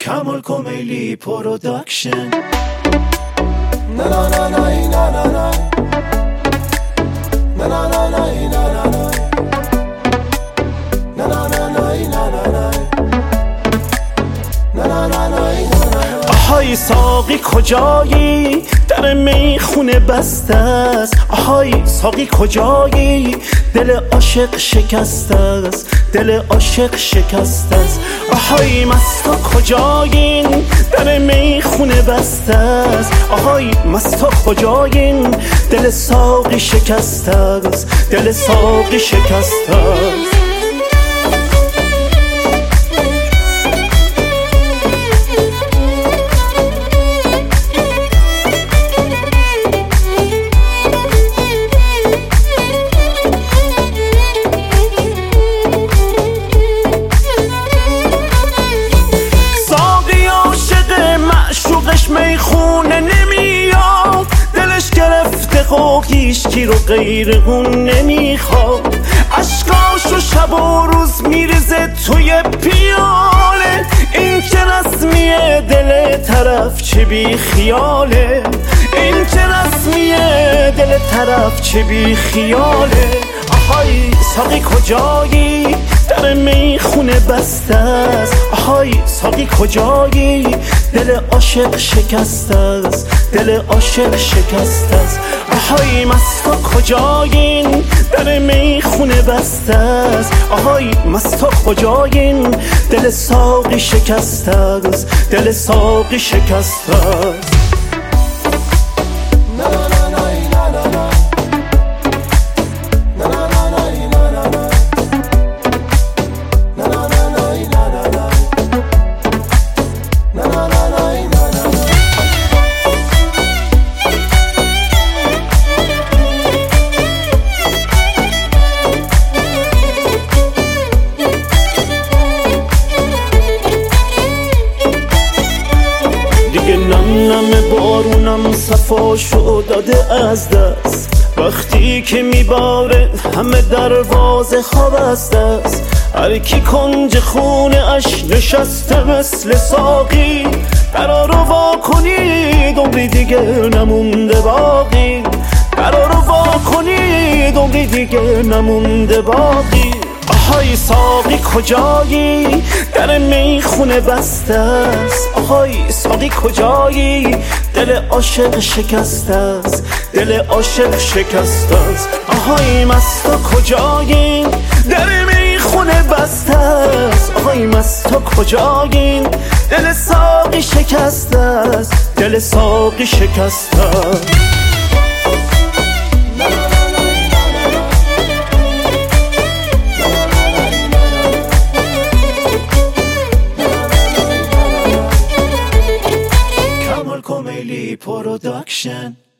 Kamal Komaili Production. Na na na na na na na na na na na na na آهای ساقی کجایی؟ در میخونه بسته است. آهای ساقی کجایی؟ دل عاشق شکسته است، دل عاشق شکسته است. آهای مستا کجایین؟ در میخونه بسته است. آهای مستا کجایین؟ دل ساقی شکسته است، دل ساقی شکسته است. میخونه نمیاد، دلش گرفته هیچکی رو غیر اون نمیخواد. اشکاشو شب و روز میریزه توی پیاله، این که رسمیه دل طرف چه بی خیاله، این که رسمیه دل طرف چه بی خیاله. آهای ساقی کجایی؟ در میخونه بسته است. آهای ساقی کجایی؟ دل عاشق شکسته است، دل عاشق شکسته است. آهای مستا کجایین؟ در میخونه بسته است. آهای مستا کجایین؟ دل ساقی شکسته است، دل ساقی شکسته است. نم بارونم صفاشو داده از دست، وقتی که میباره همه دروازه خواب است است. هر کی کنج خونه اش نشسته مثل ساقی، قرارو وا کنید عمری دیگه نمونده باقی، قرارو وا کنید عمری دیگه نمونده باقی. آهای ساقی کجایی؟ در میخونه بسته است. آهای ساقی کجایی؟ دل عاشق شکسته است، دل عاشق شکسته است. آهای مستا کجایی؟ در میخونه بسته است. آهای مستا کجایی؟ دل ساقی شکسته است، دل ساقی شکسته است. Komaili Production.